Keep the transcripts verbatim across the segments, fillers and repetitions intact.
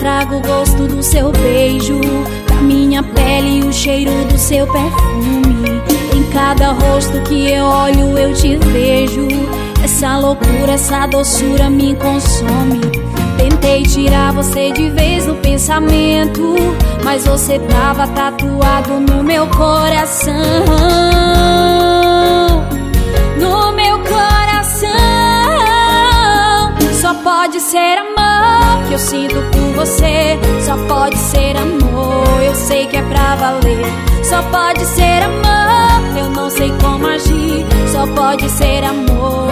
trago o gosto do seu beijo, da minha pele o cheiro do seu perfume. Em cada rosto que eu olho eu te vejo. Essa loucura, essa doçura me consome. Tentei tirar você de vez do pensamento, mas você tava tatuado no meu coração. No meu coração. Só pode ser amor que eu sinto por você. Só pode ser amor, eu sei que é pra valer. Só pode ser amor, eu não sei como agir. Só pode ser amor.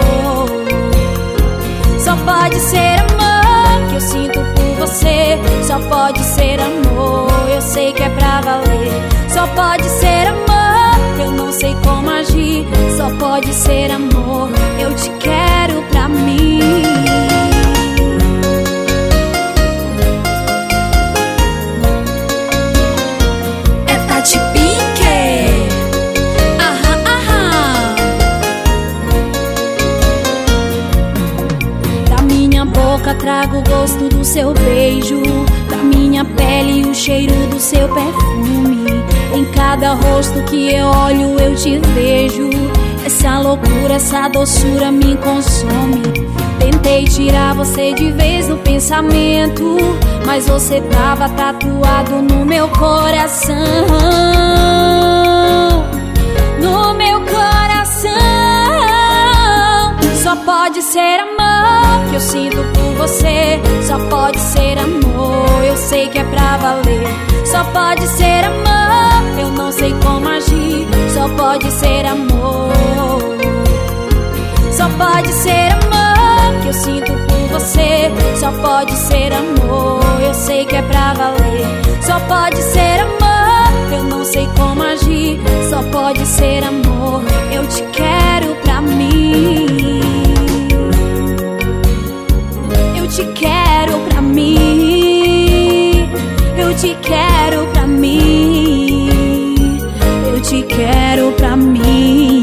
Só pode ser amor que eu sinto por você. Só pode ser amor, eu sei que é pra valer. Só pode ser amor, eu não sei como agir. Só pode ser amor, eu te quero pra mim. É Tati Pinker. Aham, aham. Da minha boca trago o gosto do seu beijo, da minha pele o cheiro do seu perfume. Em cada rosto que eu olho eu te vejo. Essa loucura, essa doçura me consome. Tentei tirar você de vez do pensamento, mas você tava tatuado no meu coração. No meu coração. Só pode ser amor que eu sinto por você. Só pode ser amor, eu sei que é pra valer. Só pode ser amor, eu não sei como agir. Só pode ser amor. Só pode ser amor que eu sinto por você. Só pode ser amor, eu sei que é pra valer. Só pode ser amor, eu não sei como agir. Só pode ser amor, eu te quero pra mim. Eu te quero pra mim. Eu te quero pra mim. Eu te quero pra mim.